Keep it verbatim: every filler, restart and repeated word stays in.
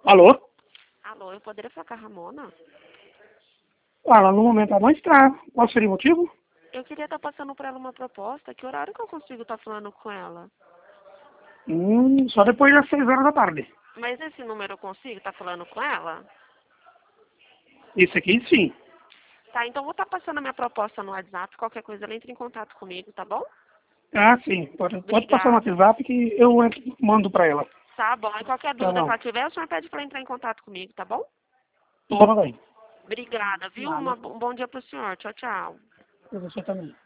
Alô? Alô, eu poderia falar com a Ramona? Ah, ela no momento ela não está. Qual seria o motivo? Eu queria estar passando para ela uma proposta. Que horário que eu consigo estar falando com ela? Hum, só depois das seis horas da tarde. Mas esse número eu consigo estar falando com ela? Isso aqui sim. Tá, então eu vou estar passando a minha proposta no WhatsApp. Qualquer coisa ela entra em contato comigo, tá bom? Ah, sim. Pode, pode passar no Obrigada. WhatsApp que eu entro- mando pra ela. Tá bom. E qualquer Tá dúvida que bom. ela tiver, o senhor pede para entrar em contato comigo, tá bom? Tudo bem. Obrigada, viu? Uma- Nada. um bom dia pro senhor. Tchau, tchau. E você também.